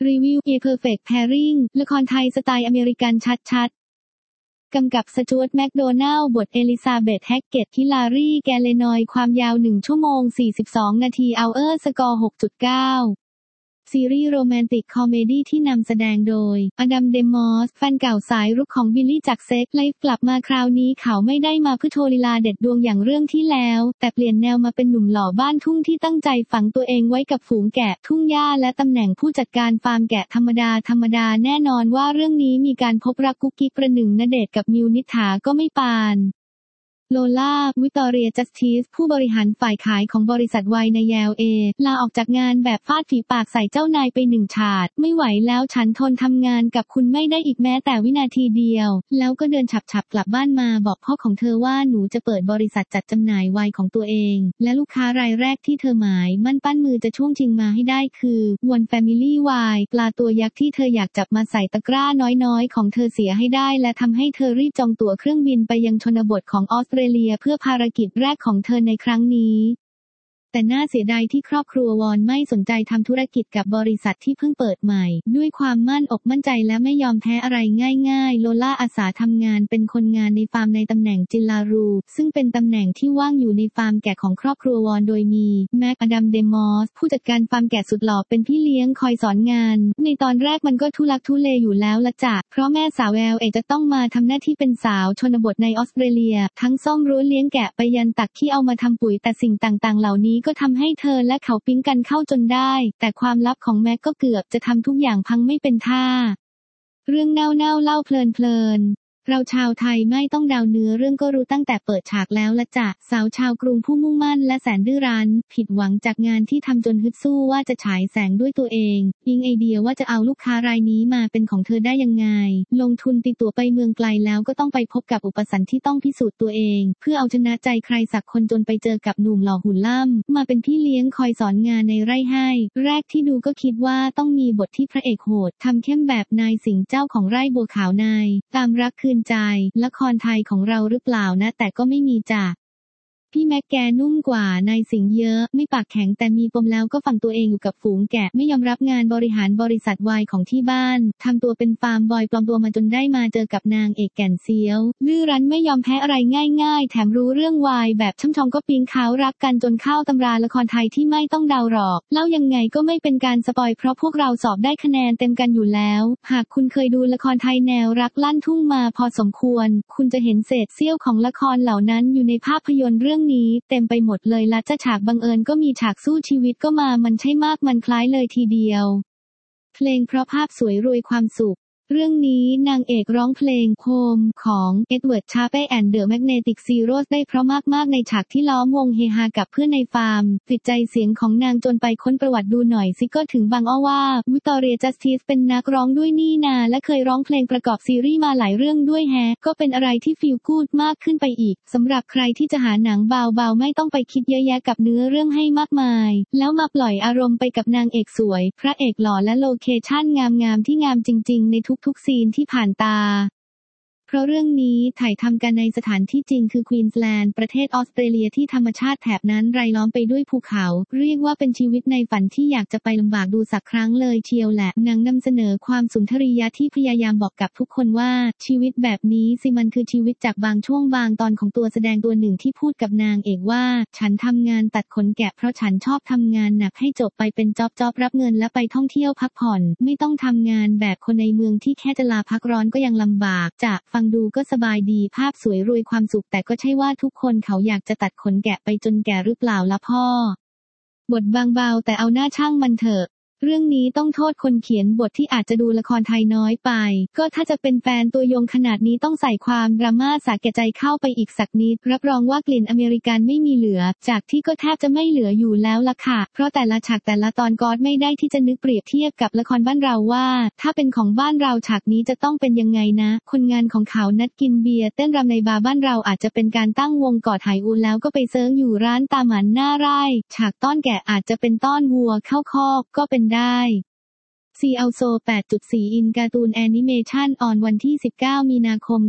รีวิว A Perfect Pairing ละครไทยสไตล์อเมริกันชัดๆกำกับสจ๊วต แมคโดนัลด์บทเอลิซาเบธ แฮกเกตฮิลารีแกเลนอยความยาว1 ชั่วโมง 42 นาทีสกอร์ 6.9 ซีรีส์โรแมนติกคอมเมดี้ที่นำแสดงโดยอดัม เดมอสแฟนเก่าสายรุกของบิลลี่จากเซ็กไลฟ์กลับมาคราวนี้เขาไม่ได้มาเพื่อโชว์ลีลาเด็ดดวงอย่างเรื่องที่แล้วแต่เปลี่ยนแนวมาเป็นหนุ่มหล่อบ้านทุ่งที่ตั้งใจฝังตัวเองไว้กับฝูงแกะทุ่งหญ้าและตำแหน่งผู้จัดการฟาร์มแกะธรรมดาแน่นอนว่าเรื่องนี้มีการพบรักกุ๊กกิ๊กประหนึ่งณเดชน์กับมิวนิษฐาก็ไม่ปานโลล่า วิตอเรีย จัสติสผู้บริหารฝ่ายขายของบริษัทไวน์ในแยลลาออกจากงานแบบฟาดฝีปากใส่เจ้านายไป1 ฉาดไม่ไหวแล้วฉันทนทำงานกับคุณไม่ได้อีกแม้แต่วินาทีเดียวแล้วก็เดินฉับกลับบ้านมาบอกพ่อของเธอว่าหนูจะเปิดบริษัทจัดจำหน่ายไวน์ของตัวเองและลูกค้ารายแรกที่เธอหมายมั่นปั้นมือจะช่วงชิงมาให้ได้คือ One Family Wine ปลาตัวยักษ์ที่เธออยากจับมาใส่ตะกร้าน้อยๆของเธอเสียให้ได้และทำให้เธอรีบจองตั๋วเครื่องบินไปยังชนบทของออสเตรเลียเพื่อภารกิจแรกของเธอในครั้งนี้แต่น่าเสียดายที่ครอบครัววอนไม่สนใจทำธุรกิจกับบริษัทที่เพิ่งเปิดใหม่ด้วยความมั่นอกมั่นใจและไม่ยอมแพ้อะไรง่ายๆโลล่าอาสาทำงานเป็นคนงานในฟาร์มในตำแหน่งจิลลารูซึ่งเป็นตำแหน่งที่ว่างอยู่ในฟาร์มแกะของครอบครัววอนโดยมีแม็กอดัม เดมอสผู้จัดการฟาร์มแกะสุดหล่อเป็นพี่เลี้ยงคอยสอนงานในตอนแรกมันก็ทุลักทุเลอยู่แล้วละจ้ะเพราะแม่สาวจะต้องมาทำหน้าที่เป็นสาวชนบทในออสเตรเลียทั้งซ่อมรั้วเลี้ยงแกะไปยันตักที่เอามาทำปุ๋ยแต่สิ่งต่างๆเหล่านี้ก็ทำให้เธอและเขาปิ๊งกันเข้าจนได้แต่ความลับของแม็กก็เกือบจะทำทุกอย่างพังไม่เป็นท่าเรื่องเน่าเล่าเพลินเราชาวไทยไม่ต้องเดาเนื้อเรื่องก็รู้ตั้งแต่เปิดฉากแล้วละจ้ะสาวชาวกรุงผู้มุ่งมั่นและแสนดื้อรั้นผิดหวังจากงานที่ทำจนฮึดสู้ว่าจะฉายแสงด้วยตัวเองยิงไอเดียว่าจะเอาลูกค้ารายนี้มาเป็นของเธอได้ยังไงลงทุนติดตั๋วไปเมืองไกลแล้วก็ต้องไปพบกับอุปสรรคที่ต้องพิสูจน์ตัวเองเพื่อเอาชนะใจใครสักคนจนไปเจอกับหนุ่มหล่อหุ่นล่ำมาเป็นพี่เลี้ยงคอยสอนงานในไร่ให้แรกที่ดูก็คิดว่าต้องมีบทที่พระเอกโหดทำเข้มแบบนายสิงห์เจ้าของไร่บัวขาวนายตามรักคืนใจละครไทยของเราหรือเปล่านะแต่ก็ไม่มีจ้ะพี่แม็กแกนุ่มกว่านายสิงห์เยอะไม่ปากแข็งแต่มีปมแล้วก็ฝังตัวเองอยู่กับฝูงแกะไม่ยอมรับงานบริหารบริษัทไวน์ของที่บ้านทำตัวเป็นฟาร์มบอยปลอมตัวมาจนได้มาเจอกับนางเอกแก่นเซียวดื้อรั้นไม่ยอมแพ้อะไรง่ายๆแถมรู้เรื่องไวน์แบบช่ำชองก็ปิ๊งเขารักกันจนเข้าตำราละครไทยที่ไม่ต้องเดาหรอกเล่ายังไงก็ไม่เป็นการสปอยเพราะพวกเราสอบได้คะแนนเต็มกันอยู่แล้วหากคุณเคยดูละครไทยแนวรักลั่นทุ่งมาพอสมควรคุณจะเห็นเศษเสี้ยวของละครเหล่านั้นอยู่ในภาพยนตร์เรื่องนี้เต็มไปหมดเลยละจะฉากบังเอิญก็มีฉากสู้ชีวิตก็มามันใช่มากมันคล้ายเลยทีเดียวเพลงเพราะภาพสวยรวยความสุขเรื่องนี้นางเอกร้องเพลงโฮมของเอ็ดเวิร์ด ชาเป้แอนด์เดอะแมกเนติกซีโรสได้เพราะมากในฉากที่ล้อมวงเฮฮากับเพื่อนในฟาร์มติดใจเสียงของนางจนไปค้นประวัติดูหน่อยสิก็ถึงบางอ้อว่าวิตอเรีย จัสติสเป็นนักร้องด้วยนี่นาและเคยร้องเพลงประกอบซีรีส์มาหลายเรื่องด้วยแฮะก็เป็นอะไรที่ฟีลกู๊ดมากขึ้นไปอีกสำหรับใครที่จะหาหนังเบาๆไม่ต้องไปคิดเยอะแยะกับเนื้อเรื่องให้มากมายแล้วมาปล่อยอารมณ์ไปกับนางเอกสวยพระเอกหล่อและโลเคชั่นงามๆที่งามจริงๆในทุกซีนที่ผ่านตาเพราะเรื่องนี้ถ่ายทำกันในสถานที่จริงคือควีนสแลนด์ประเทศออสเตรเลียที่ธรรมชาติแถบนั้นรายล้อมไปด้วยภูเขาเรียกว่าเป็นชีวิตในฝันที่อยากจะไปลำบากดูสักครั้งเลยเชียวแหละหนังนำเสนอความสุนทรียะที่พยายามบอกกับทุกคนว่าชีวิตแบบนี้สิมันคือชีวิตจากบางช่วงบางตอนของตัวแสดงตัวหนึ่งที่พูดกับนางเอกว่าฉันทำงานตัดขนแกะเพราะฉันชอบทำงานหนักให้จบไปเป็นจ็อบรับเงินและไปท่องเที่ยวพักผ่อนไม่ต้องทำงานแบบคนในเมืองที่แค่จะลาพักร้อนก็ยังลำบากจะฟังดูก็สบายดีภาพสวยรวยความสุขแต่ก็ใช่ว่าทุกคนเขาอยากจะตัดขนแกะไปจนแก่หรือเปล่าล่ะพ่อบทบางเบาแต่เอาหน้าช่างมันเถอะเรื่องนี้ต้องโทษคนเขียนบทที่อาจจะดูละครไทยน้อยไปก็ถ้าจะเป็นแฟนตัวยงขนาดนี้ต้องใส่ความดราม่าสาแก่ใจเข้าไปอีกสักนิดรับรองว่ากลิ่นอเมริกันไม่มีเหลือจากที่ก็แทบจะไม่เหลืออยู่แล้วล่ะค่ะเพราะแต่ละฉากแต่ละตอนก็ไม่ได้ที่จะนึกเปรียบเทียบกับละครบ้านเราว่าถ้าเป็นของบ้านเราฉากนี้จะต้องเป็นยังไงนะคนงานของเขานัดกินเบียร์เต้นรำในบาร์บ้านเราอาจจะเป็นการตั้งวงกอดไหอูแล้วก็ไปเซิร์งอยู่ร้านตามหมันหน้าไร่ฉากต้อนแกะอาจจะเป็นต้อนวัวเข้าคอกก็เป็นได้ซีอัลโซ 8.4 อินการ์ตูนแอนิเมชันออนวันที่ 19 มีนาคม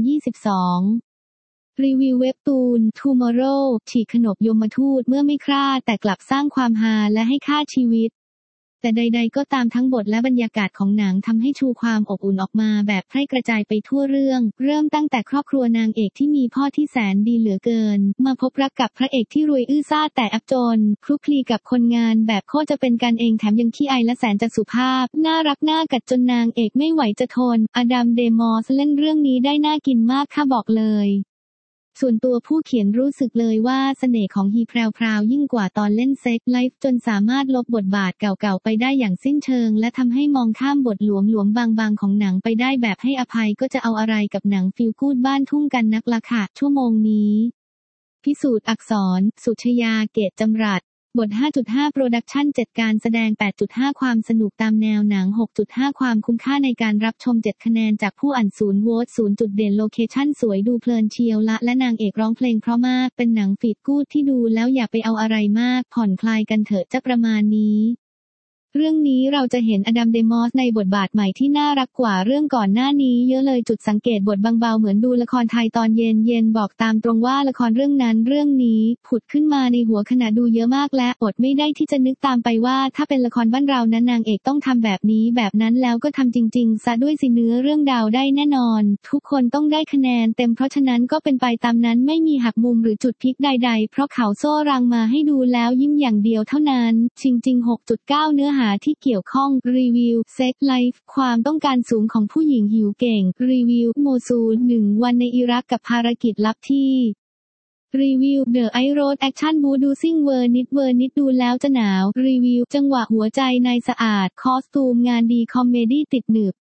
2022 รีวิวเว็บตูน Tomorrow ฉีกขนบยมทูตเมื่อไม่ฆ่าแต่กลับสร้างความฮาและให้ฆ่าชีวิตแต่ใดๆก็ตามทั้งบทและบรรยากาศของหนังทำให้ชูความอบอุ่นออกมาแบบแพร่กระจายไปทั่วเรื่องเริ่มตั้งแต่ครอบครัวนางเอกที่มีพ่อที่แสนดีเหลือเกินมาพบรักกับพระเอกที่รวยอื้อซ่าแต่อับจนคลุกคลีกับคนงานแบบโคตรจะเป็นกันเองแถมยังขี้อายและแสนจะสุภาพน่ารักน่ากัดจนนางเอกไม่ไหวจะทนอดัมเดมอสเล่นเรื่องนี้ได้น่ากินมากค่ะบอกเลยส่วนตัวผู้เขียนรู้สึกเลยว่าเสน่ห์ของฮีแพรวๆยิ่งกว่าตอนเล่นเซ็กไลฟ์จนสามารถลบบทบาทเก่าๆไปได้อย่างสิ้นเชิงและทำให้มองข้ามบทหลวมๆบางๆของหนังไปได้แบบให้อภัยก็จะเอาอะไรกับหนังฟีลกู๊ดบ้านทุ่งกันนักล่ะค่ะชั่วโมงนี้พิสูจน์อักษรสุชยาเกตจำรัดบท 5.5 โปรดักชั่น 7 การแสดง 8.5 ความสนุกตามแนวหนัง 6.5 ความคุ้มค่าในการรับชม 7 คะแนนจากผู้อ่าน0โหวต0จุดเด่นโลเคชั่นสวยดูเพลินเชียวละและนางเอกร้องเพลงเพราะมากเป็นหนังฟีลกู๊ดที่ดูแล้วอย่าไปเอาอะไรมากผ่อนคลายกันเถอะจะประมาณนี้เรื่องนี้เราจะเห็นอดัมเดมอสในบทบาทใหม่ที่น่ารักกว่าเรื่องก่อนหน้านี้เยอะเลยจุดสังเกตบทบางเบาเหมือนดูละครไทยตอนเย็นบอกตามตรงว่าละครเรื่องนั้นเรื่องนี้ผุดขึ้นมาในหัวขณะดูเยอะมากและอดไม่ได้ที่จะนึกตามไปว่าถ้าเป็นละครบ้านเรานั้นนางเอกต้องทำแบบนี้แบบนั้นแล้วก็ทำจริงๆซะด้วยสิเนื้อเรื่องดาวได้แน่นอนทุกคนต้องได้คะแนนเต็มเพราะฉะนั้นก็เป็นไปตามนั้นไม่มีหักมุมหรือจุดพลิกใดๆเพราะเขาโซ่รังมาให้ดูแล้วยิ้มอย่างเดียวเท่านั้นจริงๆ 6.9 เนื้อหาที่เกี่ยวข้องรีวิวเซ็กไลฟ์ความต้องการสูงของผู้หญิงหิวเก่งรีวิวโมซูล1 วันในอิรักกับภารกิจลับที่รีวิว The Ice Road Action บูดูซิ่งเวอร์นิดดูแล้วจะหนาวรีวิวจังหวะหัวใจนายสะอาดคอสตูมงานดีคอมเมดี้ติดหนึบ